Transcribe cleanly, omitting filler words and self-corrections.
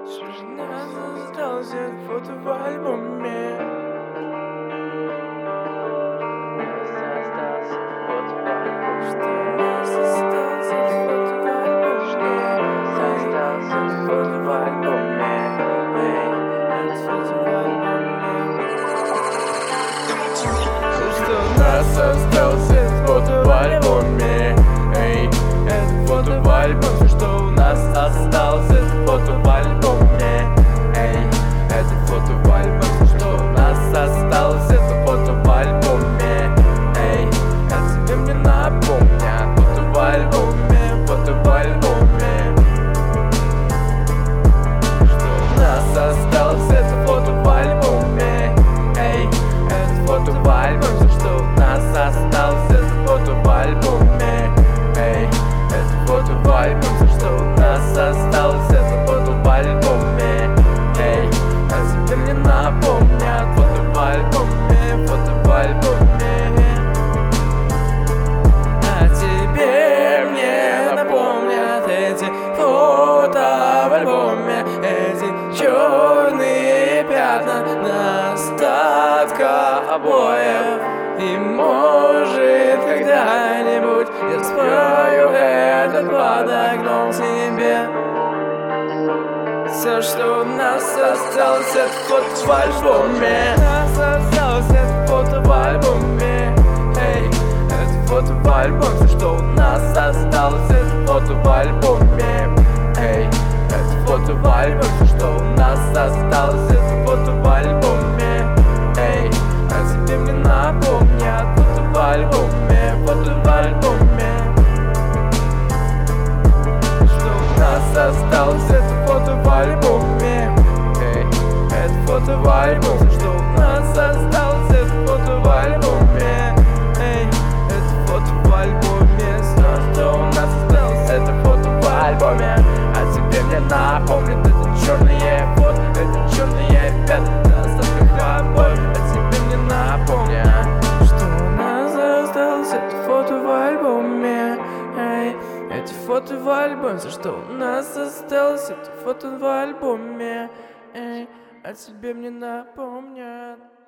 Что ж нас осталось от фото в альбоме? Что нас осталось от фото в альбоме? Осталось от фото в альбоме. От фото в альбоме. Что нас осталось от фото в альбоме? Это фото в альбоме. Что у нас осталось от фото в альбоме? Это фото в альбоме. Что у нас осталось это фото в альбоме? Это тебе мне напомнят. Фото в альбоме, фото в альбоме. Что у нас осталось это фото в альбоме? Это фото в альбоме. Что у нас осталось это фото в альбоме? Это фото в альбоме. Что у нас осталось это фото в альбоме? А тебе мне напомнят. Фото в альбоме, фото в альбоме. А тебе мне напомнят эти фото в альбоме. Эти черные пятна на остатках обоев. И может когда-нибудь я спою этот под окном себе. Все, что у нас осталось, это фото в альбоме. Нас осталось это фото в альбоме. Это фото в альбоме. Все, что у нас осталось, это фото в альбоме. Это фото в альбоме. Все, что у нас осталось, это фото в альбоме. А тебе мне напомнят. Фото в альбоме, фото в альбоме. Что у нас осталось, это фото в альбоме. Это фото в альбоме. Что у нас осталось, это фото в альбоме. Это фото в альбоме. Что у нас осталось, это фото в альбоме. А тебе мне напомнит это черные фото. Это черные пятна на остатках обоев. А тебе мне напомнят. Что у нас осталось, это фото в альбоме. Эти фото в альбоме. Все, что у нас осталось, это фото в альбоме. А тебе мне напомнят.